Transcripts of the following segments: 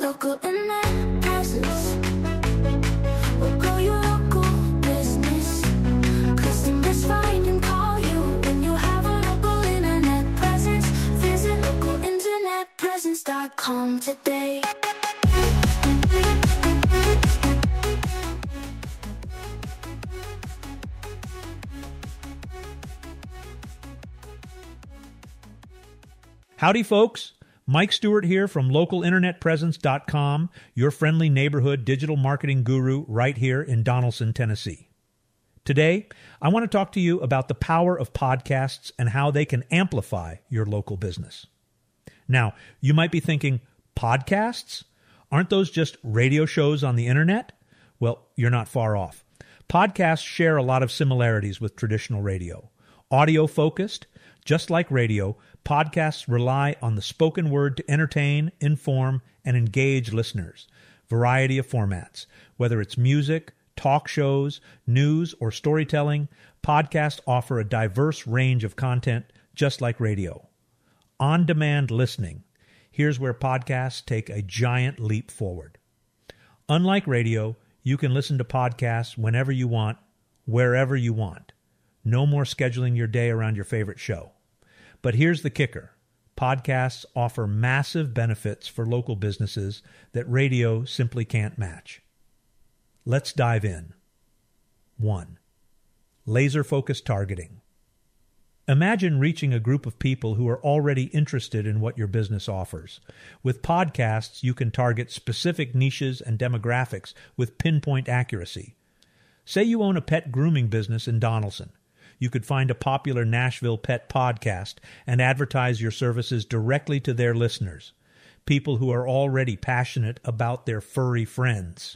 Local internet presence will grow your local business. Customers find and call you when you have a local internet presence. Visit localinternetpresence.com today. Howdy, folks. Mike Stewart here from localinternetpresence.com, your friendly neighborhood digital marketing guru right here in Donaldson, Tennessee. Today, I want to talk to you about the power of podcasts and how they can amplify your local business. Now, you might be thinking, podcasts? Aren't those just radio shows on the internet? Well, you're not far off. Podcasts share a lot of similarities with traditional radio. Audio-focused, just like radio, podcasts rely on the spoken word to entertain, inform, and engage listeners. Variety of formats. Whether it's music, talk shows, news, or storytelling, podcasts offer a diverse range of content, just like radio. On-demand listening. Here's where podcasts take a giant leap forward. Unlike radio, you can listen to podcasts whenever you want, wherever you want. No more scheduling your day around your favorite show. But here's the kicker. Podcasts offer massive benefits for local businesses that radio simply can't match. Let's dive in. 1. Laser-focused targeting. Imagine reaching a group of people who are already interested in what your business offers. With podcasts, you can target specific niches and demographics with pinpoint accuracy. Say you own a pet grooming business in Donaldson. You could find a popular Nashville pet podcast and advertise your services directly to their listeners, people who are already passionate about their furry friends.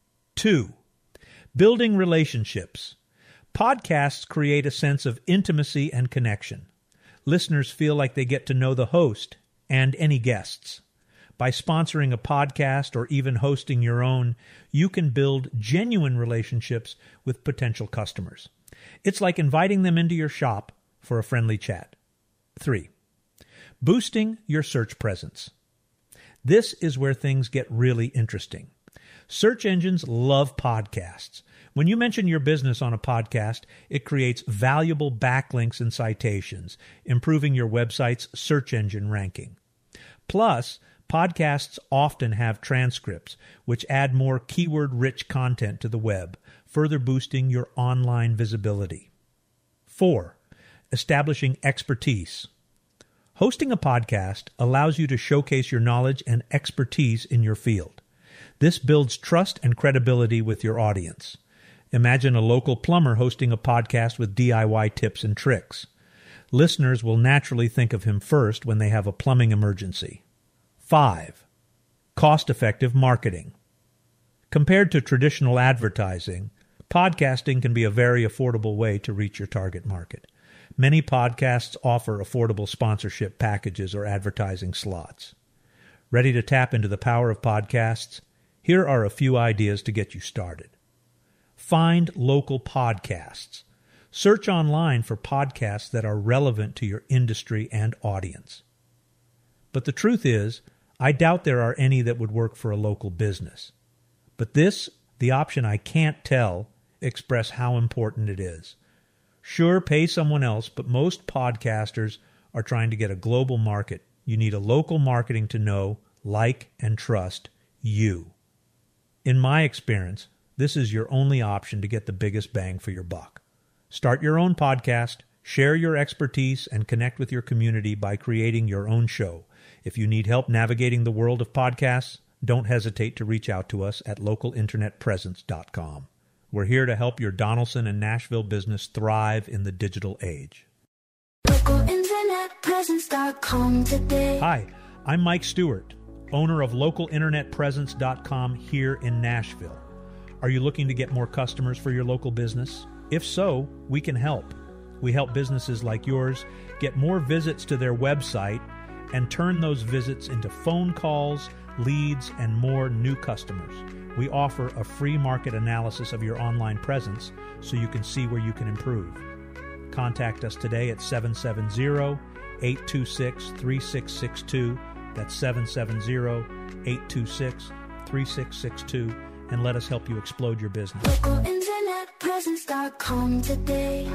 2. Building relationships. Podcasts create a sense of intimacy and connection. Listeners feel like they get to know the host and any guests. By sponsoring a podcast or even hosting your own, you can build genuine relationships with potential customers. It's like inviting them into your shop for a friendly chat. 3. Boosting your search presence. This is where things get really interesting. Search engines love podcasts. When you mention your business on a podcast, it creates valuable backlinks and citations, improving your website's search engine ranking. Plus, podcasts often have transcripts, which add more keyword-rich content to the web, further boosting your online visibility. 4. Establishing expertise. Hosting a podcast allows you to showcase your knowledge and expertise in your field. This builds trust and credibility with your audience. Imagine a local plumber hosting a podcast with DIY tips and tricks. Listeners will naturally think of him first when they have a plumbing emergency. 5. Cost-effective marketing. Compared to traditional advertising, podcasting can be a very affordable way to reach your target market. Many podcasts offer affordable sponsorship packages or advertising slots. Ready to tap into the power of podcasts? Here are a few ideas to get you started. Find local podcasts. Search online for podcasts that are relevant to your industry and audience. But the truth is, I doubt there are any that would work for a local business. But this, the option I can't tell, express how important it is. Sure, pay someone else, but most podcasters are trying to get a global market. You need a local marketing to know, like, and trust you. In my experience, this is your only option to get the biggest bang for your buck. Start your own podcast, share your expertise, and connect with your community by creating your own show. If you need help navigating the world of podcasts, don't hesitate to reach out to us at localinternetpresence.com. We're here to help your Donaldson and Nashville business thrive in the digital age. localinternetpresence.com today. Hi, I'm Mike Stewart, owner of localinternetpresence.com here in Nashville. Are you looking to get more customers for your local business? If so, we can help. We help businesses like yours get more visits to their website and turn those visits into phone calls, leads, and more new customers. We offer a free market analysis of your online presence so you can see where you can improve. Contact us today at 770-826-3662. That's 770 826-3662 and let us help you explode your business. LocalInternetPresence.com today.